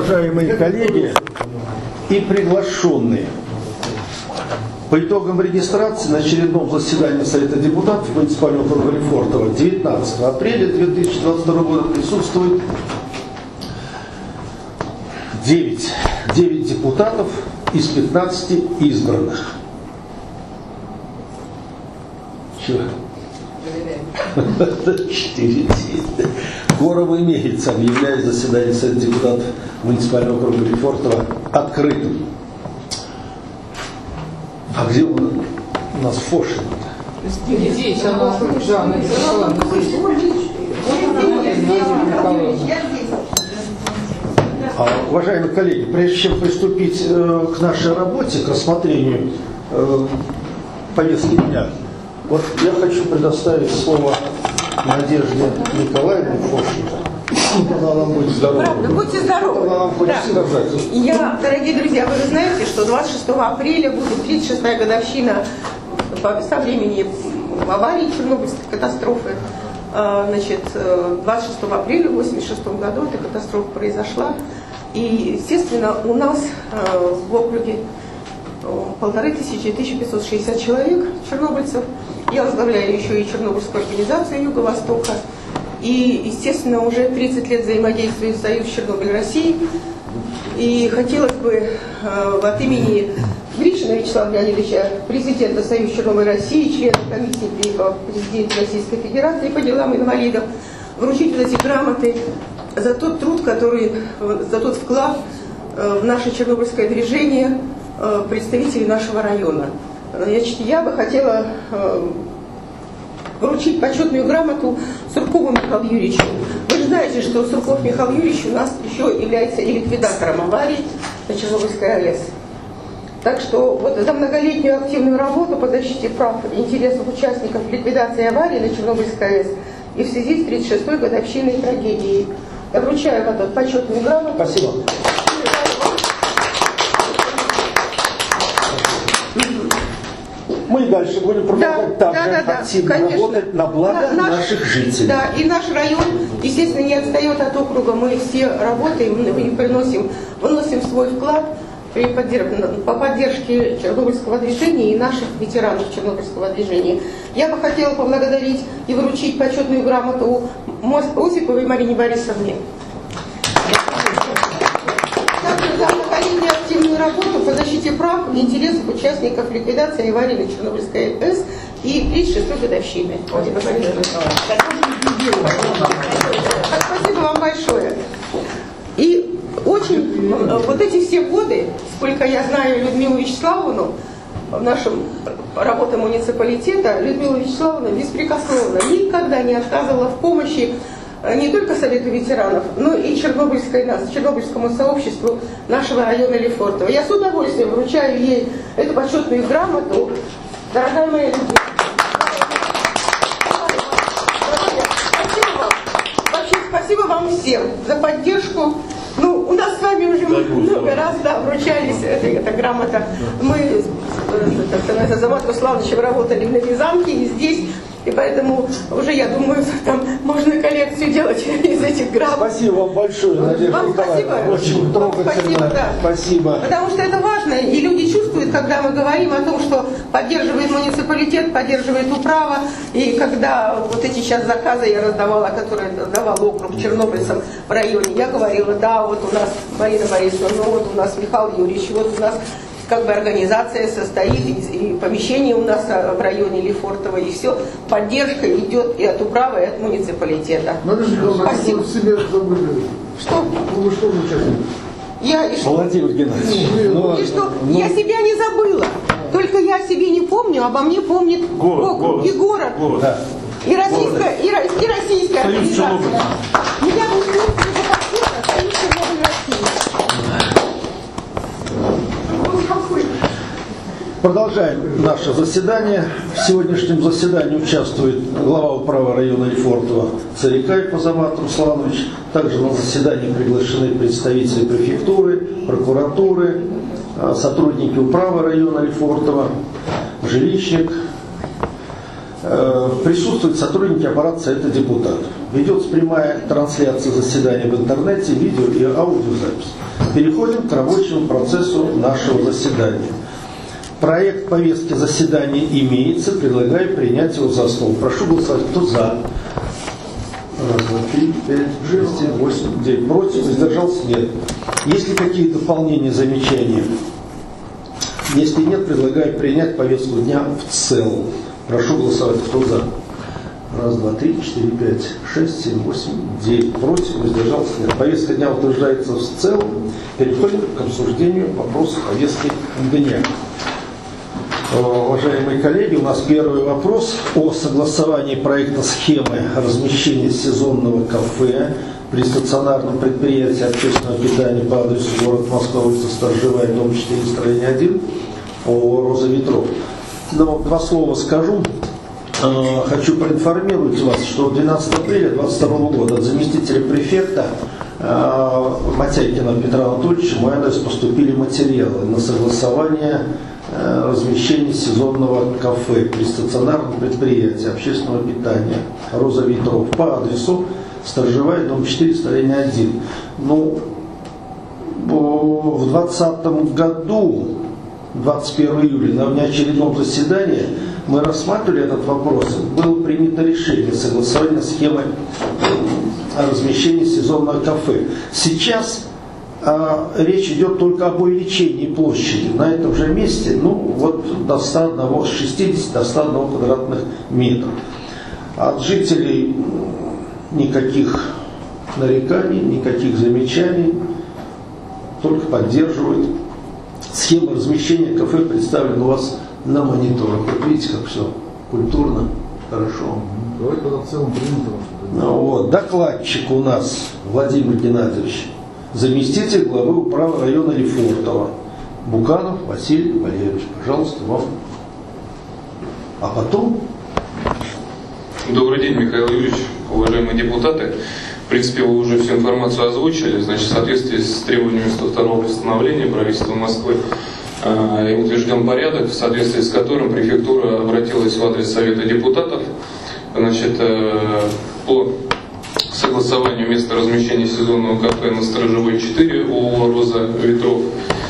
Уважаемые коллеги и приглашенные, по итогам регистрации на очередном заседании Совета депутатов муниципального округа Лефортово 19 апреля 2022 года присутствует 9 депутатов из 15 избранных. Чего? 4. Кворум имеется, объявляю заседание Совета депутатов муниципального округа Лефортово открытым. А где у нас Фошин-то? Здесь она, Уважаемые коллеги, прежде чем приступить к нашей работе, к рассмотрению повестки дня, вот я хочу предоставить слово Надежде Николаевне Фошин. Она нам будет здорова. Правда, будьте здоровы. Она нам хочет сказать. Дорогие друзья, вы знаете, что 26 апреля будет 36-я годовщина со времени аварии Чернобыльской катастрофы. Значит, 26 апреля в 1986 году эта катастрофа произошла. И, естественно, у нас в округе 1560 человек, чернобыльцев. Я возглавляю еще и Чернобыльскую организацию Юго-Востока. И, естественно, уже 30 лет взаимодействует Союз Чернобыль России. И хотелось бы от имени Гришина Вячеслава Леонидовича, президента Союза Чернобыль России, члена комиссии при президенте Российской Федерации по делам инвалидов, вручить вот эти грамоты за тот труд, за тот вклад в наше чернобыльское движение представителей нашего района. Значит, я бы хотела вручить почетную грамоту Суркову Михаилу Юрьевичу. Вы же знаете, что Сурков Михаил Юрьевич у нас еще является и ликвидатором аварий на Чернобыльской АЭС. Так что вот за многолетнюю активную работу по защите прав и интересов участников ликвидации аварии на Чернобыльской АЭС и в связи с 36-й годовщиной трагедии. Я вручаю вот эту почетную грамоту. Спасибо. Мы дальше будем продолжать активно работать на благо наших жителей. Да, и наш район, естественно, не отстает от округа. Мы все работаем, вносим свой вклад по поддержке Чернобыльского движения и наших ветеранов Чернобыльского движения. Я бы хотела поблагодарить и вручить почетную грамоту Осиповой Марине Борисовне. Также за многолетнюю активную работу по защите прав и интересов участников ликвидации аварии на Чернобыльской АЭС и 36-й годовщины. Спасибо вам большое. И очень вот эти все годы, сколько я знаю Людмилу Вячеславовну, в нашем работе муниципалитета, Людмила Вячеславовна беспрекословно никогда не отказывала в помощи не только Совету ветеранов, но и Чернобыльскому сообществу нашего района Лефортово. Я с удовольствием вручаю ей эту почетную грамоту. Дорогая моя Людмила, спасибо вам всем за поддержку. Ну, у нас с вами уже много раз вручались эта грамота. Мы с Азаматом Руслановичем работали на Вязанке и здесь. И поэтому уже, я думаю, там можно коллекцию делать из этих грамм. Спасибо вам большое, Надежда Николаевна. Очень трогательно. Спасибо. Потому что это важно. И люди чувствуют, когда мы говорим о том, что поддерживает муниципалитет, поддерживает управа. И когда вот эти сейчас заказы я раздавала, которые давал округ чернобыльцам в районе, я говорила, да, вот у нас Марина Борисовна, ну вот у нас Михаил Юрьевич, вот у нас как бы организация состоит, и помещение у нас в районе Лефортово, и все. Поддержка идет и от управы, и от муниципалитета. Спасибо. Что? Вы что замечательно? Владимир Геннадьевич. И что? Я себя не забыла. Только я о себе не помню, обо мне помнит округ и город. Да. И российская организация. Я не Союз Чернобыль России. Продолжаем наше заседание. В сегодняшнем заседании участвует глава управы района Лефортово Царикаев Азамат Русланович. Также на заседание приглашены представители префектуры, прокуратуры, сотрудники управы района Лефортово, жилищник. Присутствуют сотрудники аппарата Совета депутатов. Ведется прямая трансляция заседания в интернете, видео и аудиозапись. Переходим к рабочему процессу нашего заседания. Проект повестки заседания имеется, предлагаю принять его за основу. Прошу голосовать, кто за. 1, 2, 3, 5, 6, 7, 8, 9. Против, воздержался, нет. Есть ли какие дополнения, замечания? Если нет, предлагаю принять повестку дня в целом. Прошу голосовать, кто за. 1, 2, 3, 4, 5, 6, 7, 8, 9. Против, воздержался, нет. Повестка дня утверждается в целом. Переходим к обсуждению вопроса повестки дня. Уважаемые коллеги, у нас первый вопрос о согласовании проекта схемы размещения сезонного кафе при стационарном предприятии общественного питания по адресу город Москва, улица Сторожевая, дом 4, строение 1, ООО «Роза ветров». Два слова скажу. Хочу проинформировать вас, что 12 апреля 2022 года от заместителя префекта Матякина Петра Анатольевича в мой адрес поступили материалы на согласование размещения сезонного кафе при стационарном предприятии общественного питания «Роза ветров» по адресу Сторожевая, дом 4, строение 1. В 2020 году, 21 июля, на внеочередном заседании мы рассматривали этот вопрос. Было принято решение согласования схемы размещения сезонного кафе. Сейчас речь идет только об увеличении площади на этом же месте, до 101, с 60 до 101 квадратных метров. От жителей никаких нареканий, никаких замечаний, только поддерживают. Схема размещения кафе представлена у вас на мониторах. Вот видите, как все культурно, хорошо. Давайте тогда в целом принято. Докладчик у нас Владимир Геннадьевич, заместитель главы управы района Лефортово, Буканов Василий Валерьевич. Пожалуйста, вам. А потом... Добрый день, Михаил Юрьевич, уважаемые депутаты. В принципе, вы уже всю информацию озвучили. Значит, в соответствии с требованиями 102-го постановления правительства Москвы утвержден порядок, в соответствии с которым префектура обратилась в адрес Совета депутатов, значит, по согласованию места размещения сезонного кафе на Сторожевой 4 ООО «Роза ветров».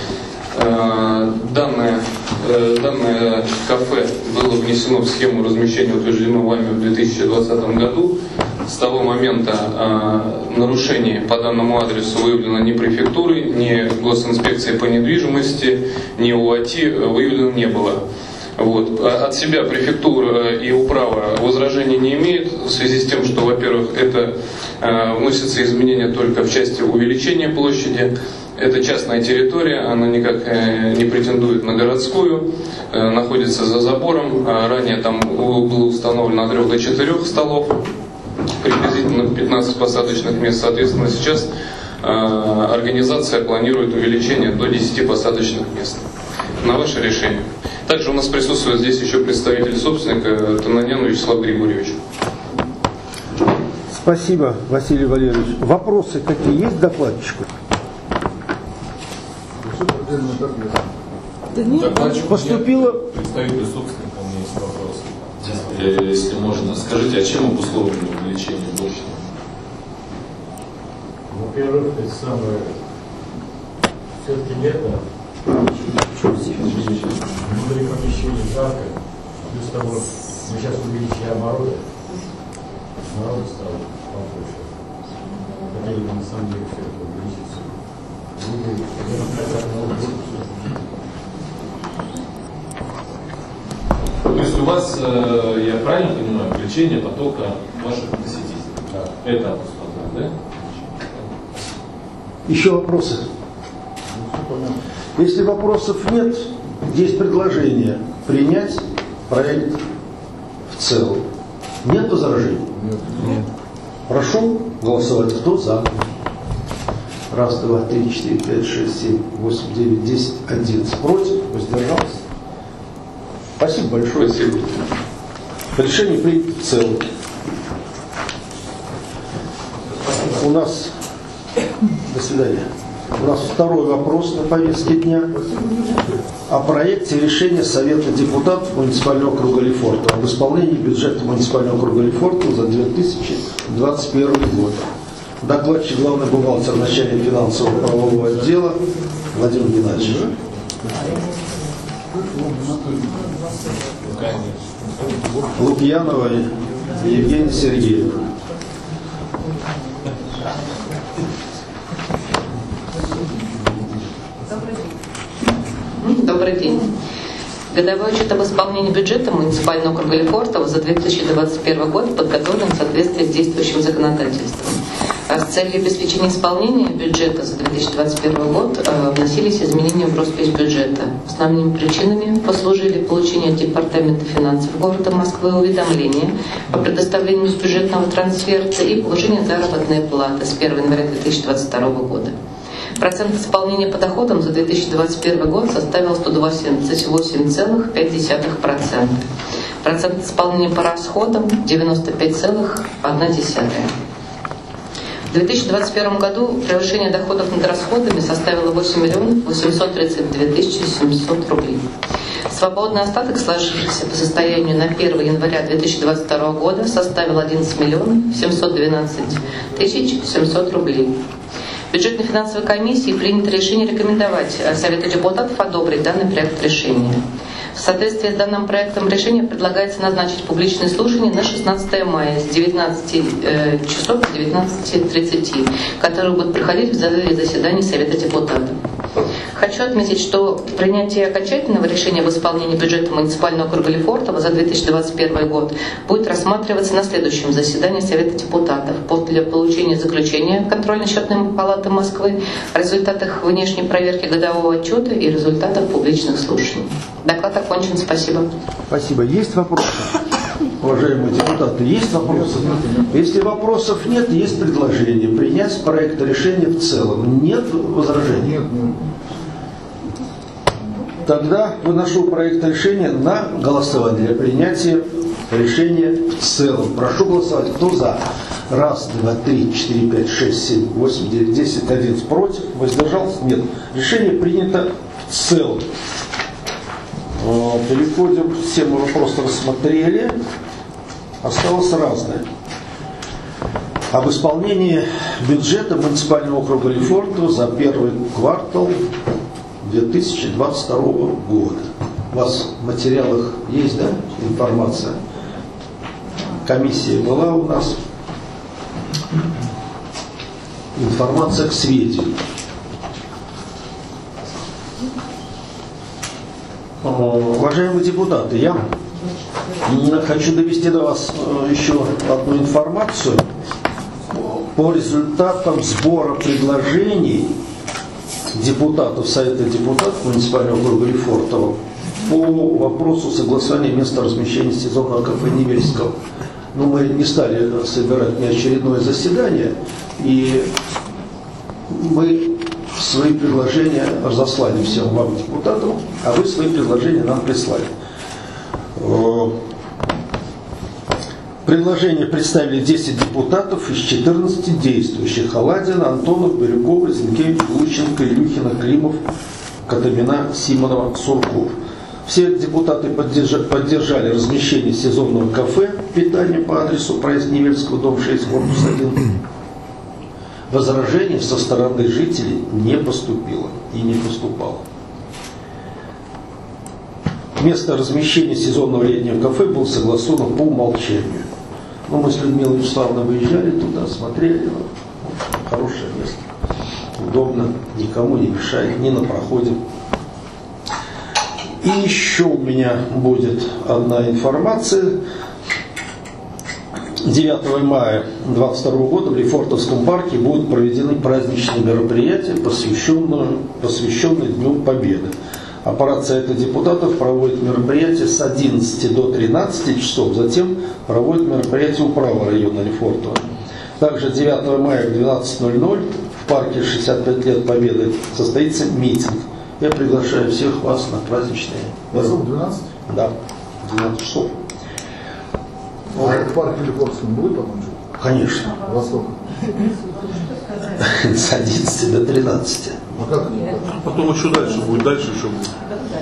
Данное кафе было внесено в схему размещения, утверждено вами в 2020 году. С того момента нарушений по данному адресу выявлено ни префектурой, ни госинспекцией по недвижимости, ни УАТИ выявлено не было. От себя префектура и управа возражений не имеют в связи с тем, что, во-первых, это вносятся изменения только в части увеличения площади. Это частная территория, она никак не претендует на городскую, находится за забором. Ранее там было установлено от 3 до 4 столов, приблизительно 15 посадочных мест. Соответственно, сейчас организация планирует увеличение до 10 посадочных мест. На ваше решение. Также у нас присутствует здесь еще представитель собственника Тананян Вячеслав Григорьевич. Спасибо, Василий Валерьевич. Вопросы какие есть к докладчику? Докладчик поступило... Представитель собственника, у меня есть вопрос. Если можно, скажите, а чем обусловлено увеличение площади? Во-первых, это самое, все-таки лето, внутри помещения жарко, плюс того, мы сейчас увеличили обороты, народу стало побольше. Хотели бы на самом деле все это увеличиться. То есть у вас, я правильно понимаю, увеличение потока ваших посетителей? Да. Это обусловлено, да? Еще вопросы? Если вопросов нет, есть предложение принять проект в целом. Нет возражений? Нет. Прошу голосовать. Кто за? 1, 2, 3, 4, 5, 6, 7, 8, 9, 10, 11. Против? Воздержался? Спасибо большое. Спасибо. Решение принято в целом. У нас... До свидания. У нас второй вопрос на повестке дня о проекте решения Совета депутатов муниципального округа Лефортово об исполнении бюджета муниципального округа Лефортово за 2021 год. Докладчик главный бухгалтер, начальник финансового правового отдела Владимир Геннадьевич. Лукьянова и Евгений Сергеев. Добрый день. Годовой отчет об исполнении бюджета муниципального округа Лефортово за 2021 год подготовлен в соответствии с действующим законодательством. С целью обеспечения исполнения бюджета за 2021 год вносились изменения в роспись бюджета. Основными причинами послужили получение от Департамента финансов города Москвы уведомления о предоставлении бюджетного трансферта и повышение заработной платы с 1 января 2022 года. Процент исполнения по доходам за 2021 год составил 128,5%. Процент исполнения по расходам 95,1%. В 2021 году превышение доходов над расходами составило 8 832 700 рублей. Свободный остаток, сложившийся по состоянию на 1 января 2022 года, составил 11 712 700 рублей. В бюджетной финансовой комиссии принято решение рекомендовать Совету депутатов одобрить данный проект решения. В соответствии с данным проектом решения предлагается назначить публичное слушание на 16 мая с 19 часов до 19:30, которые будут проходить в зале заседаний Совета депутатов. Хочу отметить, что принятие окончательного решения об исполнении бюджета муниципального округа Лефортово за 2021 год будет рассматриваться на следующем заседании Совета депутатов после получения заключения контрольно-счетной палаты Москвы о результатах внешней проверки годового отчета и результатах публичных слушаний. Доклад окончен. Спасибо. Спасибо. Есть вопросы? Уважаемые депутаты, есть вопросы? Если вопросов нет, есть предложение принять проект решения в целом. Нет возражений? Нет. Тогда выношу проект решения на голосование для принятия решения в целом. Прошу голосовать. Кто за? 1, 2, 3, 4, 5, 6, 7, 8, 9, 10, 11 против. Воздержался? Нет. Решение принято в целом. Переходим, все мы вопросы рассмотрели. Осталось разное. Об исполнении бюджета муниципального округа Лефортово за первый квартал 2022 года. У вас в материалах есть, да, информация? Комиссия была у нас. Информация к сведению. Уважаемые депутаты, я хочу довести до вас еще одну информацию по результатам сбора предложений депутатов Совета депутатов муниципального округа Лефортово по вопросу согласования места размещения сезонного кафе Невельского. Но мы не стали собирать неочередное заседание, и мы свои предложения разослали всем вам, депутатам, а вы свои предложения нам прислали. Предложение представили 10 депутатов из 14 действующих. Аладдин, Антонов, Бирюкова, Зинкевич, Лученко, Илюхина, Климов, Катамина, Симонова, Сурков. Все депутаты поддержали размещение сезонного кафе питания по адресу проезд Невельского, дом 6, корпус 1. Возражений со стороны жителей не поступило и не поступало. Место размещения сезонного летнего кафе было согласовано по умолчанию. Но мы с Людмилой Вячеславовной выезжали туда, смотрели. Хорошее место. Удобно, никому не мешает, ни на проходе. И еще у меня будет одна информация. 9 мая 2022 года в Лефортовском парке будут проведены праздничные мероприятия, посвященные Дню Победы. Аппарат Совета депутатов проводит мероприятия с 11 до 13 часов, затем проводит мероприятие управа района Лефортово. Также 9 мая в 12:00 в парке 65 лет Победы состоится митинг. Я приглашаю всех вас на праздничные. 12? Да, 12 часов. А в парке Лефортовском будет потом? Конечно. Во сколько? с 11 до 13. А как? Потом еще дальше будет, дальше еще будет.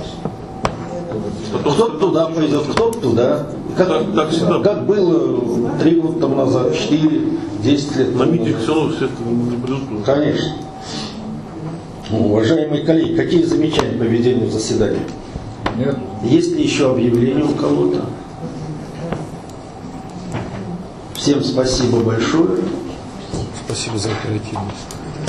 Потом Кто-то туда пойдет, кто-то туда. Так всегда. Как было 3 года тому назад, 4, 10 лет На тому митинг назад. все равно все это не придут. Конечно. Уважаемые коллеги, какие замечания по ведению заседания? Нет. Есть ли еще объявления у кого-то? Всем спасибо большое. Спасибо за оперативность.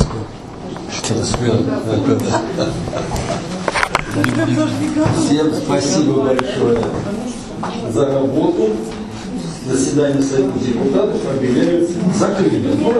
Всем спасибо большое за работу. Заседание Совета депутатов объявляется закрытым.